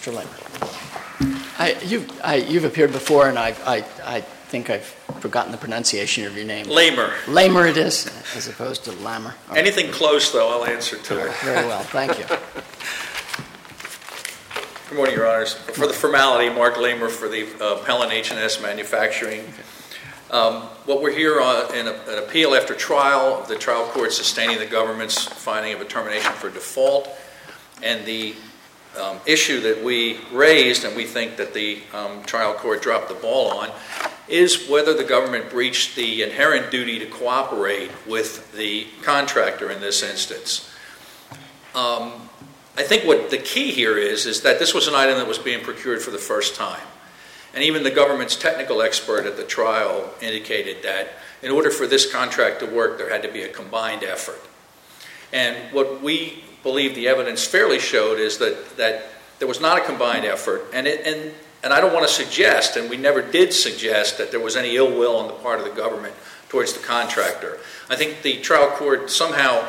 Mr. Lamer. You've appeared before, and I think I've forgotten the pronunciation of your name. Lamer. Lamer it is, as opposed to Lammer. Okay. Anything close, though, I'll answer to it. Very well. Thank you. Good morning, Your Honors. For the formality, Mark Lamer for the appellant H&S Manufacturing. What we're here on in an appeal after trial, the trial court sustaining the government's finding of a termination for default, and the issue that we raised, and we think that the trial court dropped the ball on, is whether the government breached the inherent duty to cooperate with the contractor in this instance. I think what the key here is that this was an item that was being procured for the first time. And even the government's technical expert at the trial indicated that in order for this contract to work, there had to be a combined effort. And what we believe the evidence fairly showed is that there was not a combined effort. And I don't want to suggest, and we never did suggest, that there was any ill will on the part of the government towards the contractor. I think the trial court somehow,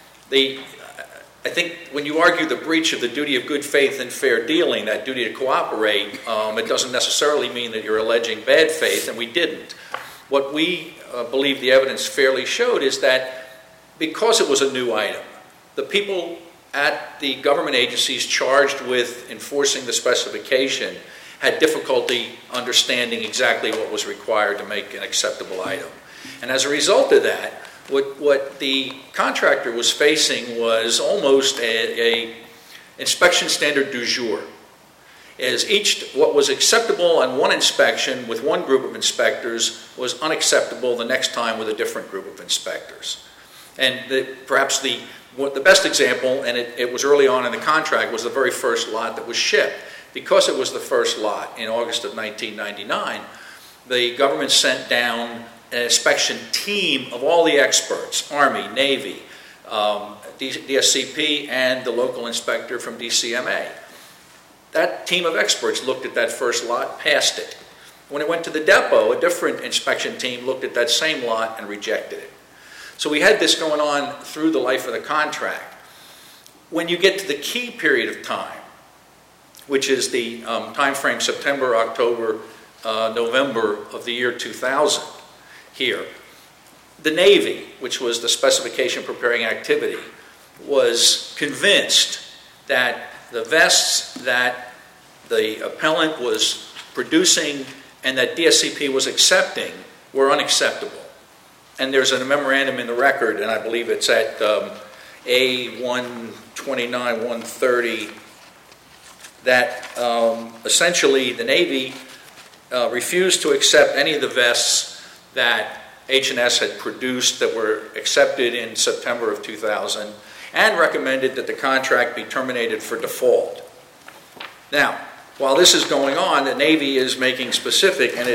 I think when you argue the breach of the duty of good faith and fair dealing, that duty to cooperate, it doesn't necessarily mean that you're alleging bad faith, and we didn't. What we believe the evidence fairly showed is that because it was a new item, the people at the government agencies charged with enforcing the specification had difficulty understanding exactly what was required to make an acceptable item. And as a result of that, what the contractor was facing was almost a inspection standard du jour. As what was acceptable on one inspection with one group of inspectors was unacceptable the next time with a different group of inspectors. And perhaps the best example, and it was early on in the contract, was the very first lot that was shipped. Because it was the first lot in August of 1999, the government sent down an inspection team of all the experts, Army, Navy, DSCP, and the local inspector from DCMA. That team of experts looked at that first lot, passed it. When it went to the depot, a different inspection team looked at that same lot and rejected it. So we had this going on through the life of the contract. When you get to the key period of time, which is the time frame September, October, November of the year 2000 here, the Navy, which was the specification preparing activity, was convinced that the vests that the appellant was producing and that DSCP was accepting were unacceptable. And there's a memorandum in the record, and I believe it's at A129, 130, that essentially the Navy refused to accept any of the vests that H&S had produced that were accepted in September of 2000 and recommended that the contract be terminated for default. Now, while this is going on, the Navy is making specific, and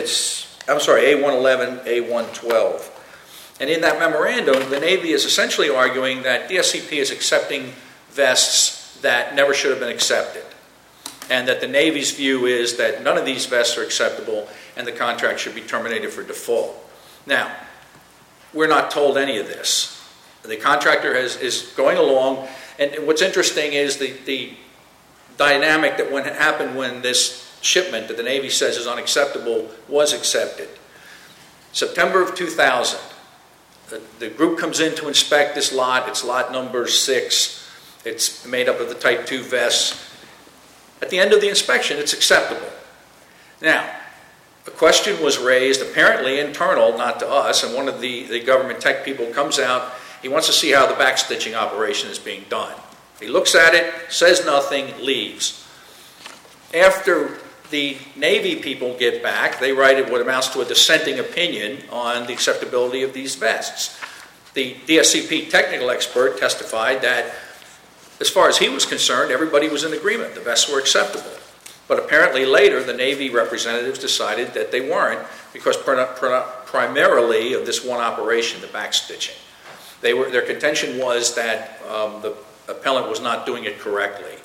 A111, A112. And in that memorandum, the Navy is essentially arguing that DSCP is accepting vests that never should have been accepted, and that the Navy's view is that none of these vests are acceptable and the contract should be terminated for default. Now, we're not told any of this. The contractor is going along, and what's interesting is the dynamic that happened when this shipment that the Navy says is unacceptable was accepted. September of 2000, the group comes in to inspect this lot. It's lot number 6. It's made up of the Type 2 vests. At the end of the inspection, it's acceptable. Now, a question was raised, apparently internal, not to us, and one of the government tech people comes out. He wants to see how the backstitching operation is being done. He looks at it, says nothing, leaves. After the Navy people get back, they write what amounts to a dissenting opinion on the acceptability of these vests. The DSCP technical expert testified that, as far as he was concerned, everybody was in agreement. The vests were acceptable. But apparently later, the Navy representatives decided that they weren't because primarily of this one operation, the backstitching. Their contention was that the appellant was not doing it correctly.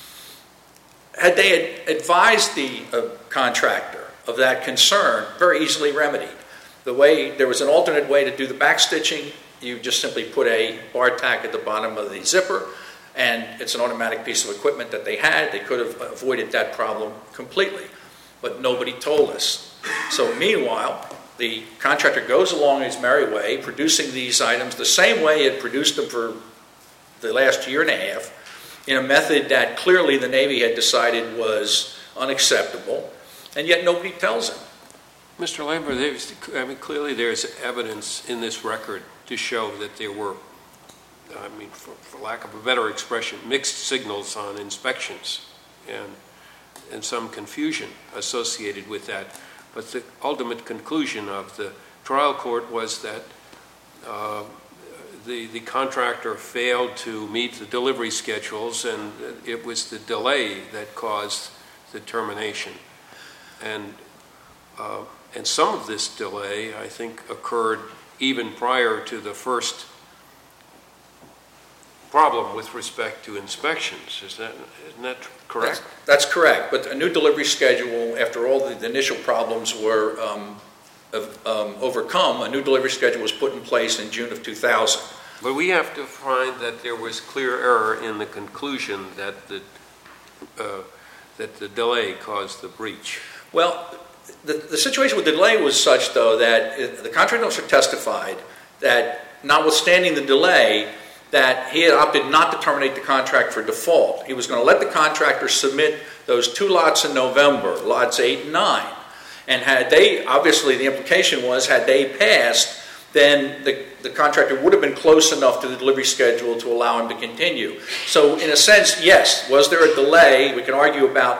Had they advised the contractor of that concern, very easily remedied. There was an alternate way to do the backstitching. You just simply put a bar tack at the bottom of the zipper, and it's an automatic piece of equipment that they had. They could have avoided that problem completely, but nobody told us. So meanwhile, the contractor goes along his merry way, producing these items the same way it produced them for the last year and a half, in a method that clearly the Navy had decided was unacceptable, and yet nobody tells him. Mr. Lambert, clearly there's evidence in this record to show that there were, for lack of a better expression, mixed signals on inspections and some confusion associated with that. But the ultimate conclusion of the trial court was that the contractor failed to meet the delivery schedules, and it was the delay that caused the termination. And some of this delay, I think, occurred even prior to the first problem with respect to inspections. Isn't that correct? That's correct. But a new delivery schedule, after all the initial problems were overcome, a new delivery schedule was put in place in June of 2000. But we have to find that there was clear error in the conclusion that the delay caused the breach. Well, the situation with the delay was such, though, that the contracting officer testified that notwithstanding the delay, that he had opted not to terminate the contract for default. He was going to let the contractor submit those 2 lots in November, lots 8 and 9. And had they, obviously the implication was, had they passed, then the contractor would have been close enough to the delivery schedule to allow him to continue. So in a sense, yes, was there a delay? We can argue about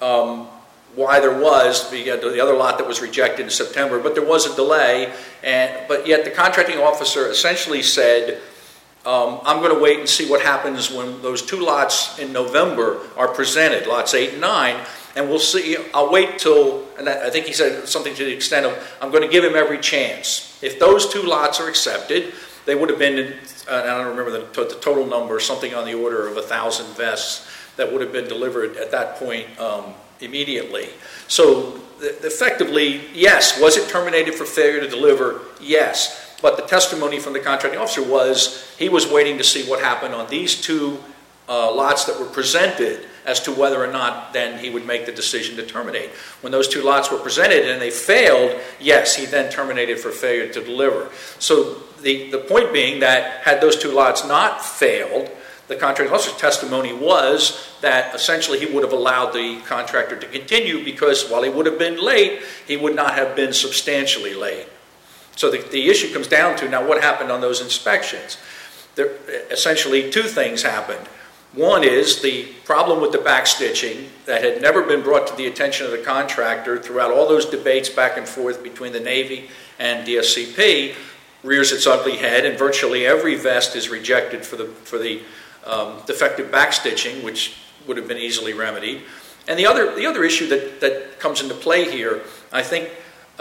why there was the other lot that was rejected in September, but there was a delay. But yet the contracting officer essentially said, I'm going to wait and see what happens when those 2 lots in November are presented, lots 8 and 9, and we'll see. I'll wait till, and I think he said something to the extent of, I'm going to give him every chance. If those 2 lots are accepted, they would have been, I don't remember the total number, something on the order of 1,000 vests that would have been delivered at that point immediately. So effectively, yes, was it terminated for failure to deliver? Yes. But the testimony from the contracting officer was he was waiting to see what happened on these 2 lots that were presented as to whether or not then he would make the decision to terminate. When those 2 lots were presented and they failed, yes, he then terminated for failure to deliver. So the point being that had those 2 lots not failed, the contracting officer's testimony was that essentially he would have allowed the contractor to continue because while he would have been late, he would not have been substantially late. So the issue comes down to, now what happened on those inspections? There, essentially 2 things happened. One is the problem with the backstitching that had never been brought to the attention of the contractor throughout all those debates back and forth between the Navy and DSCP rears its ugly head, and virtually every vest is rejected for the defective backstitching, which would have been easily remedied. And the other issue that comes into play here, I think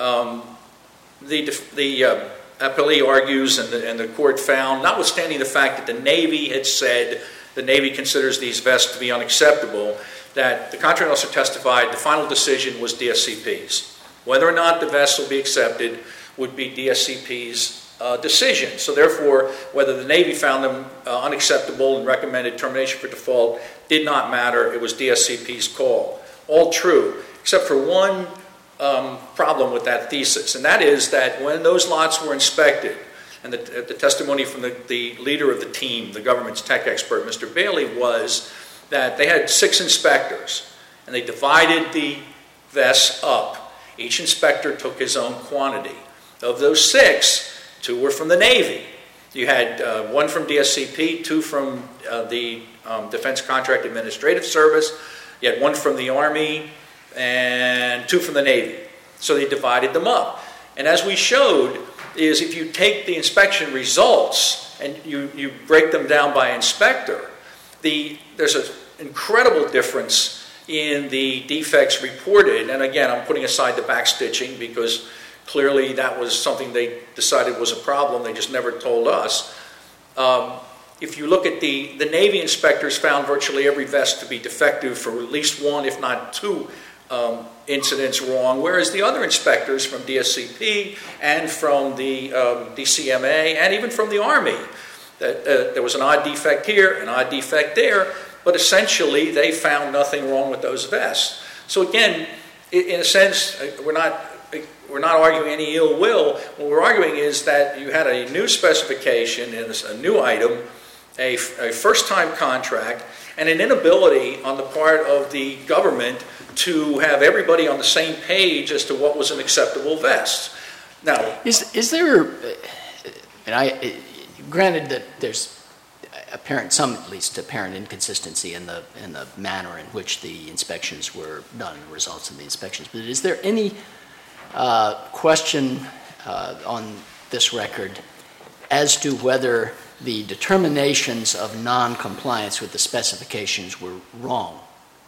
the appellee argues and the court found, notwithstanding the fact that the Navy had said the Navy considers these vests to be unacceptable, that the contracting officer testified the final decision was DSCP's. Whether or not the vests will be accepted would be DSCP's decision. So therefore, whether the Navy found them unacceptable and recommended termination for default did not matter. It was DSCP's call. All true, except for one problem with that thesis, and that is that when those lots were inspected, and the testimony from the leader of the team, the government's tech expert, Mr. Bailey, was that they had 6 inspectors, and they divided the vests up. Each inspector took his own quantity. Of those 6, 2 were from the Navy. You had 1 from DSCP, 2 from the Defense Contract Administrative Service. You had 1 from the Army, and 2 from the Navy. So they divided them up. And as we showed, is if you take the inspection results and you break them down by inspector, there's an incredible difference in the defects reported. And again, I'm putting aside the backstitching because clearly that was something they decided was a problem. They just never told us. If you look at the Navy inspectors found virtually every vest to be defective for at least 1, if not 2, incidents wrong, whereas the other inspectors from DSCP and from the DCMA and even from the Army that there was an odd defect here, an odd defect there, but essentially they found nothing wrong with those vests. So again, in a sense, we're not arguing any ill will. What we're arguing is that you had a new specification and a new item, a first-time contract, and an inability on the part of the government to have everybody on the same page as to what was an acceptable vest. Now, is there, and granted that there's some at least apparent inconsistency in the manner in which the inspections were done, the results of the inspections, but is there any question on this record as to whether the determinations of non-compliance with the specifications were wrong?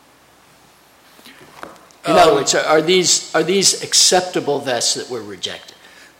In other words, are these acceptable vests that were rejected?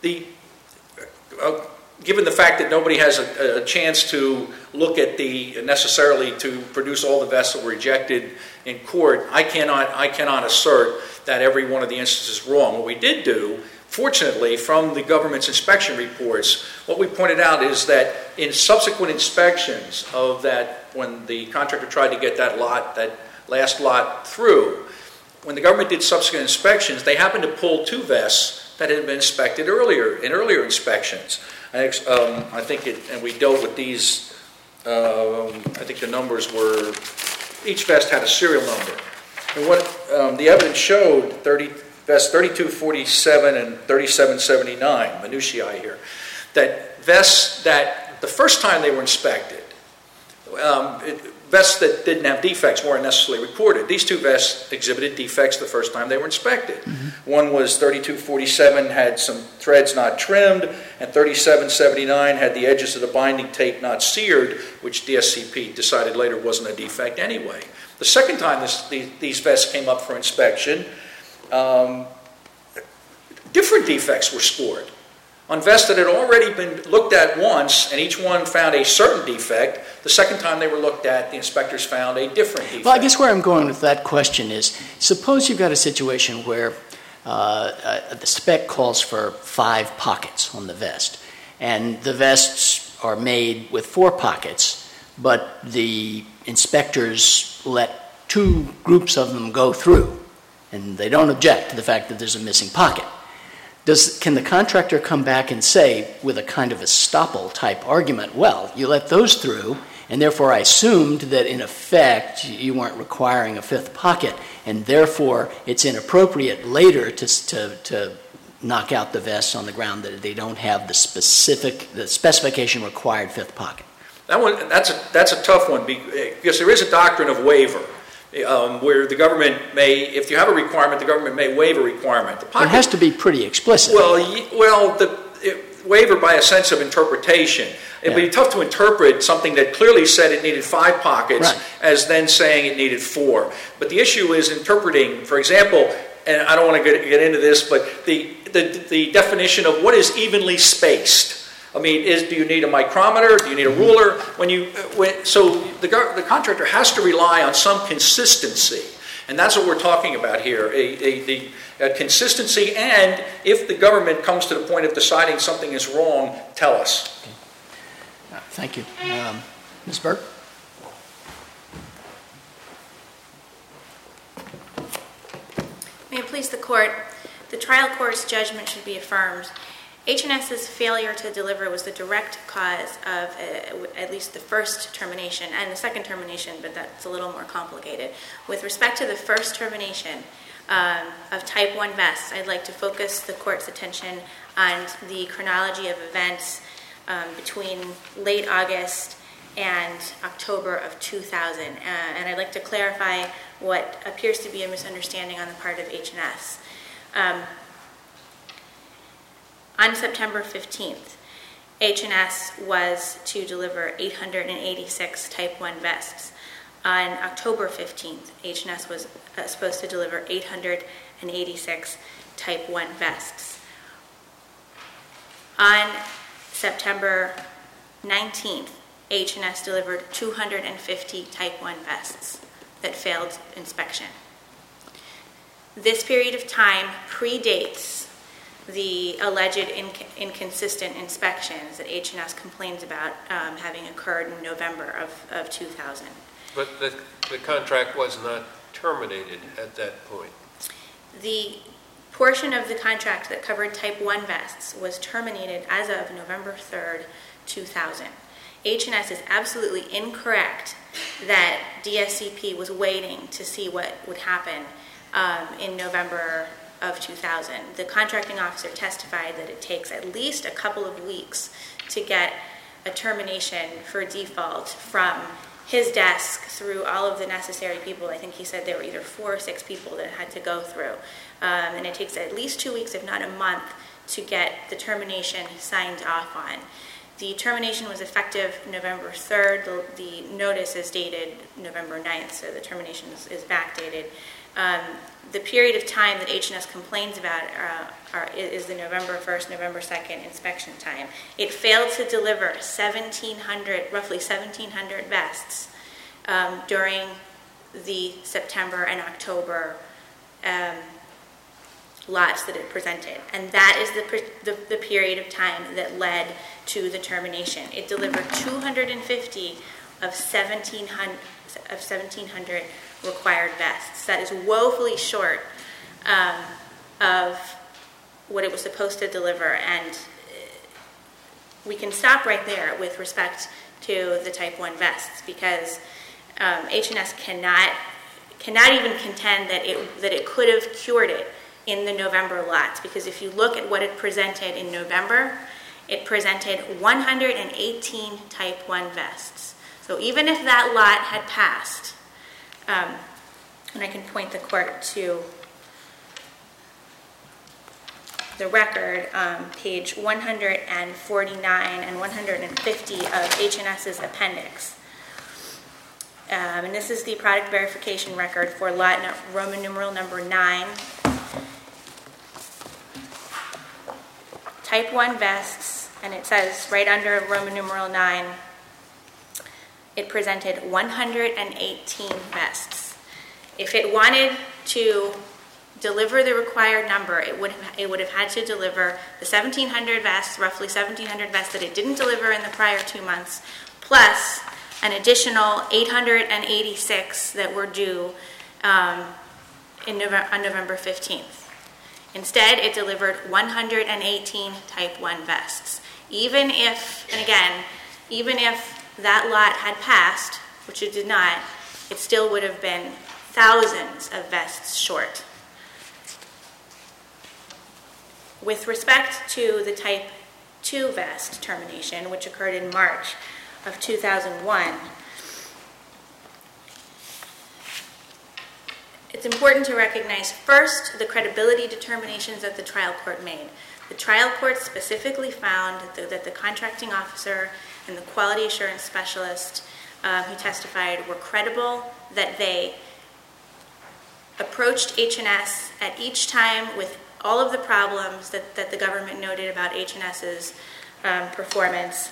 Given the fact that nobody has a chance to look at necessarily to produce all the vests that were rejected in court, I cannot assert that every one of the instances is wrong. What we did do, fortunately, from the government's inspection reports, what we pointed out is that in subsequent inspections of that, when the contractor tried to get that last lot through, when the government did subsequent inspections, they happened to pull 2 vests that had been inspected in earlier inspections. I think and we dealt with these, I think the numbers were, each vest had a serial number. And what the evidence showed, vests 3247 and 3779, minutiae here, that vests that the first time they were inspected, vests that didn't have defects weren't necessarily recorded. These 2 vests exhibited defects the first time they were inspected. Mm-hmm. One was 3247, had some threads not trimmed, and 3779 had the edges of the binding tape not seared, which DSCP decided later wasn't a defect anyway. The second time these vests came up for inspection, different defects were scored. On vests that had already been looked at once, and each one found a certain defect, the second time they were looked at, the inspectors found a different defect. Well, I guess where I'm going with that question is, suppose you've got a situation where the spec calls for 5 pockets on the vest, and the vests are made with 4 pockets, but the inspectors let 2 groups of them go through, and they don't object to the fact that there's a missing pocket. Can the contractor come back and say, with a kind of estoppel type argument, well, you let those through, and therefore I assumed that in effect you weren't requiring a 5th pocket, and therefore it's inappropriate later to knock out the vests on the ground that they don't have the specification required 5th pocket? That's a tough one, because there is a doctrine of waiver. Where the government may, if you have a requirement, the government may waive a requirement. It has to be pretty explicit. Well, waiver by a sense of interpretation. It would be tough to interpret something that clearly said it needed 5 pockets as then saying it needed 4. But the issue is interpreting, for example, and I don't want to get into this, but the definition of what is evenly spaced. I mean, do you need a micrometer? Do you need a ruler? So the contractor has to rely on some consistency, and that's what we're talking about here: a consistency. And if the government comes to the point of deciding something is wrong, tell us. Okay. Thank you, Ms. Burke. May it please the court, the trial court's judgment should be affirmed. H&S's failure to deliver was the direct cause of at least the first termination and the second termination, but that's a little more complicated. With respect to the first termination of Type 1 vests, I'd like to focus the court's attention on the chronology of events between late August and October of 2000. And I'd like to clarify what appears to be a misunderstanding on the part of H&S. On September 15th, H&S was to deliver 886 Type 1 vests. On October 15th, H&S was supposed to deliver 886 Type 1 vests. On September 19th, H&S delivered 250 Type 1 vests that failed inspection. This period of time predates the alleged inconsistent inspections that H&S complains about having occurred in November of 2000. But the contract was not terminated at that point. The portion of the contract that covered Type 1 vests was terminated as of November 3rd, 2000. H&S is absolutely incorrect that DSCP was waiting to see what would happen in November of 2000. The contracting officer testified that it takes at least a couple of weeks to get a termination for default from his desk through all of the necessary people. I think he said there were either 4 or 6 people that it had to go through. And it takes at least 2 weeks, if not a month, to get the termination signed off on. The termination was effective November 3rd. The notice is dated November 9th, so the termination is backdated. The period of time that H&S complains about is the November 1st, November 2nd inspection time. It failed to deliver roughly 1,700 vests during the September and October lots that it presented. And that is the period of time that led to the termination. It delivered 250 of 1,700 required vests. That is woefully short of what it was supposed to deliver, and we can stop right there with respect to the Type 1 vests, because H&S cannot even contend that it could have cured it in the November lots, because if you look at what it presented in November, it presented 118 Type 1 vests. So even if that lot had passed, and I can point the court to the record, page 149 and 150 of H&S's appendix. And this is the product verification record for lot Roman numeral number 9. Type 1 vests, and it says right under Roman numeral 9, it presented 118 vests. If it wanted to deliver the required number, it would have had to deliver the 1,700 vests, roughly 1,700 vests that it didn't deliver in the prior 2 months, plus an additional 886 that were due on November 15th. Instead, it delivered 118 Type 1 vests. Even if that lot had passed, which it did not, it still would have been thousands of vests short. With respect to the Type 2 vest termination, which occurred in March of 2001, it's important to recognize first the credibility determinations that the trial court made. The trial court specifically found that the contracting officer and the quality assurance specialist who testified were credible, that they approached H&S at each time with all of the problems that the government noted about H&S's performance.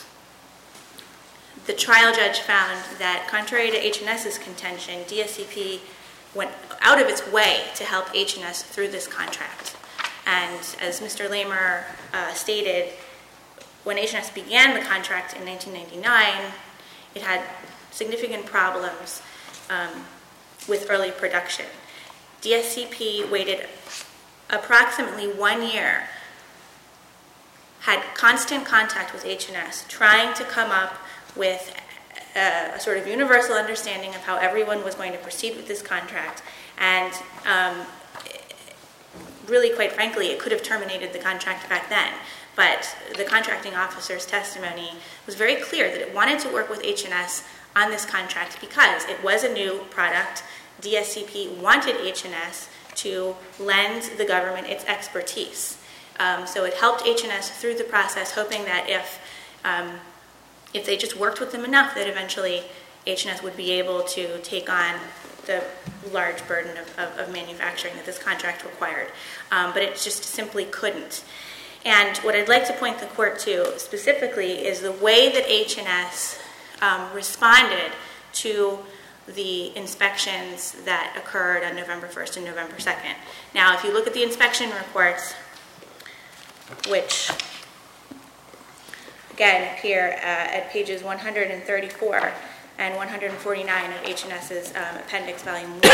The trial judge found that, contrary to H&S's contention, DSCP went out of its way to help H&S through this contract. And as Mr. Lamer stated, when H&S began the contract in 1999, it had significant problems with early production. DSCP waited approximately 1 year, had constant contact with H&S, trying to come up with a sort of universal understanding of how everyone was going to proceed with this contract. And really, quite frankly, it could have terminated the contract back then. But the contracting officer's testimony was very clear that it wanted to work with H&S on this contract because it was a new product. DSCP wanted H&S to lend the government its expertise. So it helped H&S through the process, hoping that if they just worked with them enough, that eventually H&S would be able to take on the large burden of manufacturing that this contract required. But it just simply couldn't. And what I'd like to point the court to specifically is the way that H&S responded to the inspections that occurred on November 1st and November 2nd. Now, if you look at the inspection reports, which again appear at pages 134 and 149 of H&S's Appendix Volume 1.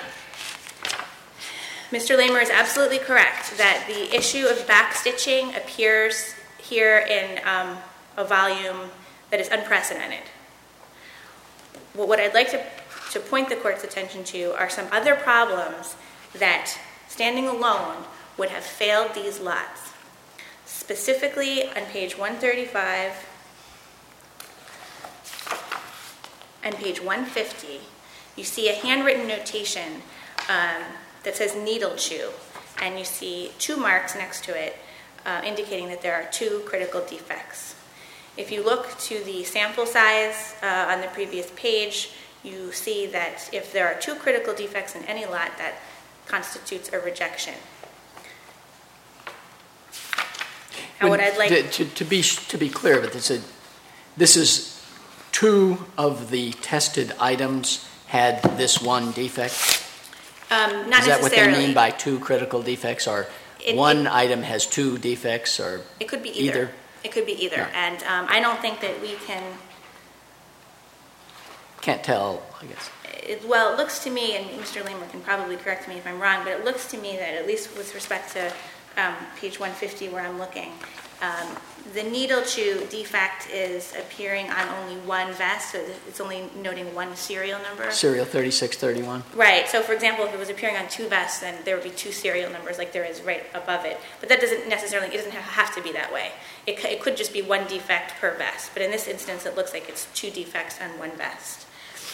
Mr. Lamer is absolutely correct that the issue of backstitching appears here in a volume that is unprecedented. Well, what I'd like to point the court's attention to are some other problems that, standing alone, would have failed these lots. Specifically, on page 135 and page 150, you see a handwritten notation that says needle chew, and you see 2 marks next to it indicating that there are 2 critical defects. If you look to the sample size on the previous page, you see that if there are 2 critical defects in any lot, that constitutes a rejection. And what I'd like to be clear, but this is 2 of the tested items had this one defect. Not necessarily. Is that what they mean by 2 critical defects, or one item has 2 defects, or it could be either? It could be either, no. And I don't think that we can't tell, I guess. It looks to me, and Mr. Lamer can probably correct me if I'm wrong, but it looks to me that, at least with respect to page 150 where I'm looking, the needle chew defect is appearing on only one vest, so it's only noting one serial number. Serial 3631. Right. So, for example, if it was appearing on 2 vests, then there would be 2 serial numbers like there is right above it. But that doesn't necessarily, it doesn't have to be that way. It could just be 1 defect per vest. But in this instance, it looks like it's 2 defects on 1 vest.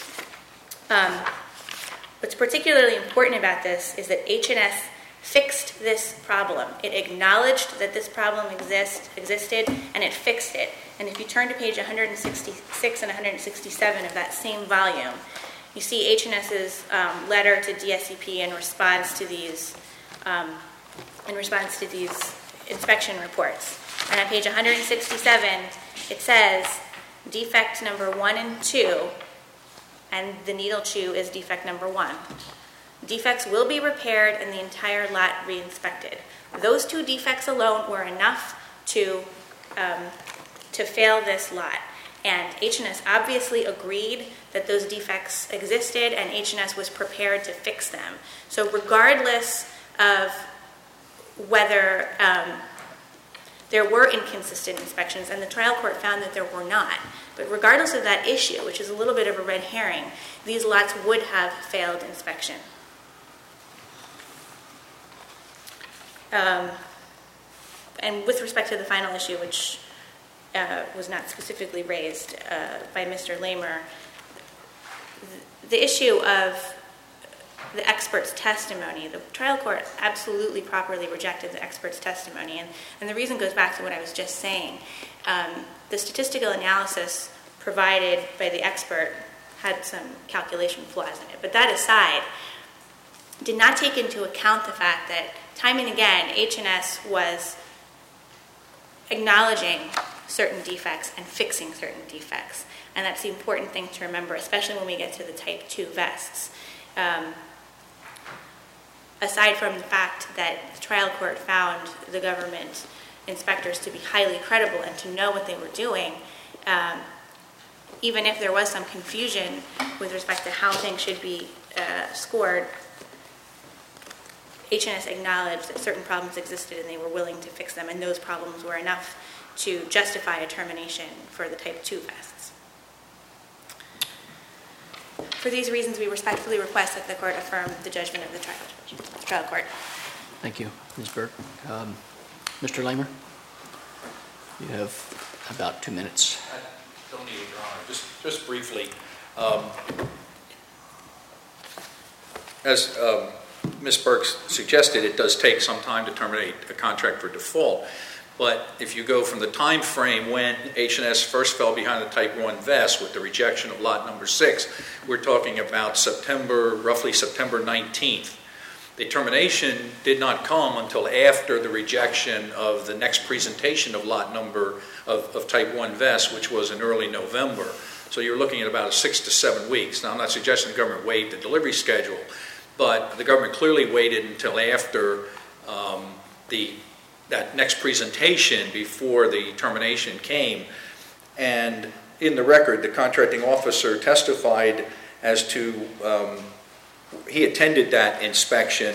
What's particularly important about this is that H&S fixed this problem. It acknowledged that this problem existed, and it fixed it. And if you turn to page 166 and 167 of that same volume, you see H&S's letter to DSCP in response to these inspection reports. And on page 167, it says defect number 1 and 2, and the needle chew is defect number 1. Defects will be repaired and the entire lot re-inspected. Those 2 defects alone were enough to fail this lot. And H&S obviously agreed that those defects existed, and H&S was prepared to fix them. So regardless of whether there were inconsistent inspections, and the trial court found that there were not, but regardless of that issue, which is a little bit of a red herring, these lots would have failed inspection. And with respect to the final issue, which was not specifically raised by Mr. Lamer, the issue of the expert's testimony, the trial court absolutely properly rejected the expert's testimony. And the reason goes back to what I was just saying. The statistical analysis provided by the expert had some calculation flaws in it. But that aside, did not take into account the fact that time and again, H&S was acknowledging certain defects and fixing certain defects. And that's the important thing to remember, especially when we get to the Type 2 vests. Aside from the fact that the trial court found the government inspectors to be highly credible and to know what they were doing, even if there was some confusion with respect to how things should be scored, H&S acknowledged that certain problems existed and they were willing to fix them, and those problems were enough to justify a termination for the Type 2 vests. For these reasons, we respectfully request that the court affirm the judgment of the trial court. Thank you, Ms. Burke. Mr. Lamer, you have about 2 minutes. I don't need it, Your Honor. Just briefly, as Ms. Burke suggested, it does take some time to terminate a contract for default. But if you go from the time frame when H&S first fell behind the Type 1 vest with the rejection of lot number 6, we're talking about roughly September 19th. The termination did not come until after the rejection of the next presentation of lot number of Type 1 vest, which was in early November. So you're looking at about 6 to 7 weeks. Now, I'm not suggesting the government waived the delivery schedule, but the government clearly waited until after that next presentation before the termination came. And in the record, the contracting officer testified as to he attended that inspection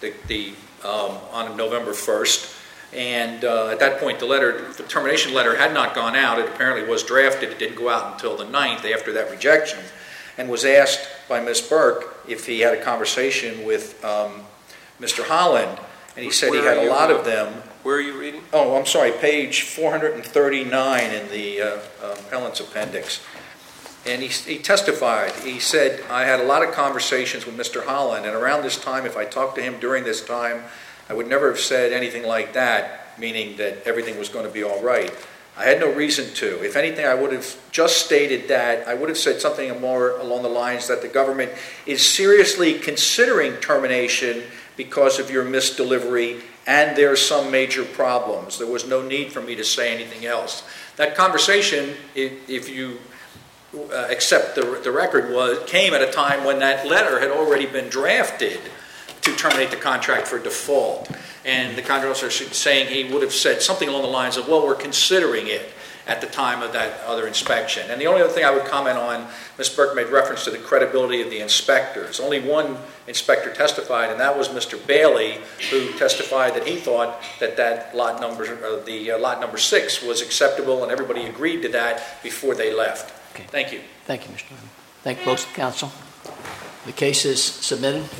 on November 1st. And at that point, the termination letter had not gone out. It apparently was drafted. It didn't go out until the 9th after that rejection, and was asked by Ms. Burke if he had a conversation with Mr. Holland, and he said he had a lot of them. Where are you reading? Oh, I'm sorry, page 439 in the appellant's appendix. And he testified. He said, I had a lot of conversations with Mr. Holland, and around this time, if I talked to him during this time, I would never have said anything like that, meaning that everything was going to be all right. I had no reason to. If anything, I would have just stated that. I would have said something more along the lines that the government is seriously considering termination because of your misdelivery, and there are some major problems. There was no need for me to say anything else. That conversation, if you accept the record, came at a time when that letter had already been drafted to terminate the contract for default. And the contract officer saying he would have said something along the lines of, well, we're considering it at the time of that other inspection. And the only other thing I would comment on, Ms. Burke made reference to the credibility of the inspectors. Only one inspector testified, and that was Mr. Bailey, who testified that he thought that lot number 6 was acceptable, and everybody agreed to that before they left. Okay. Thank you. Thank you, Mr. Lemon. Thank both counsel. The case is submitted.